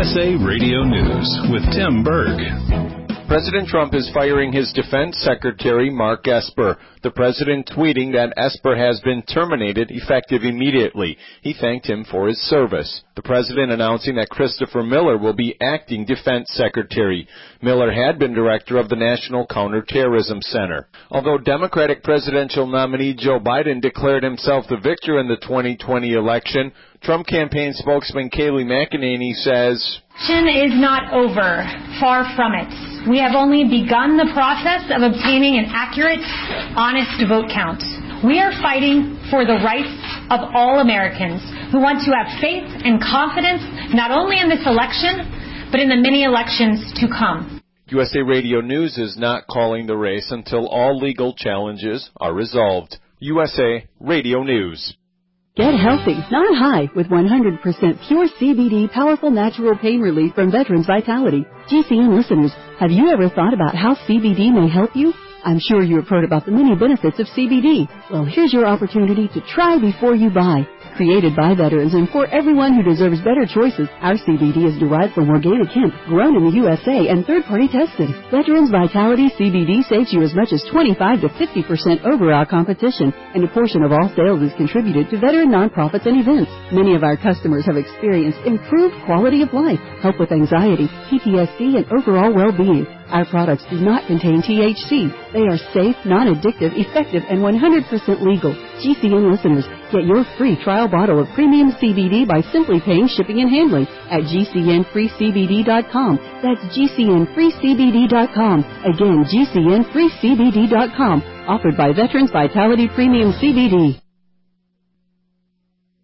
USA Radio News with Tim Berg. President Trump is firing his Defense Secretary, Mark Esper. The president tweeting that Esper has been terminated effective immediately. He thanked him for his service. The president announcing that Christopher Miller will be acting Defense Secretary. Miller had been director of the National Counterterrorism Center. Although Democratic presidential nominee Joe Biden declared himself the victor in the 2020 election, Trump campaign spokesman Kayleigh McEnany says, "Election is not over. Far from it. We have only begun the process of obtaining an accurate, honest vote count. We are fighting for the rights of all Americans who want to have faith and confidence not only in this election, but in the many elections to come." USA Radio News is not calling the race until all legal challenges are resolved. USA Radio News. Get healthy, not high, with 100% pure CBD powerful natural pain relief from Veterans Vitality. GCN listeners, have you ever thought about how CBD may help you? I'm sure you have heard about the many benefits of CBD. Well, here's your opportunity to try before you buy. Created by veterans and for everyone who deserves better choices, our CBD is derived from organic hemp, grown in the USA and third-party tested. Veterans Vitality CBD saves you as much as 25 to 50% over our competition, and a portion of all sales is contributed to veteran nonprofits and events. Many of our customers have experienced improved quality of life, help with anxiety, PTSD, and overall well-being. Our products do not contain THC. They are safe, non-addictive, effective, and 100% legal. GCN listeners, get your free trial bottle of premium CBD by simply paying shipping and handling at GCNFreeCBD.com. That's GCNFreeCBD.com. Again, GCNFreeCBD.com. Offered by Veterans Vitality Premium CBD.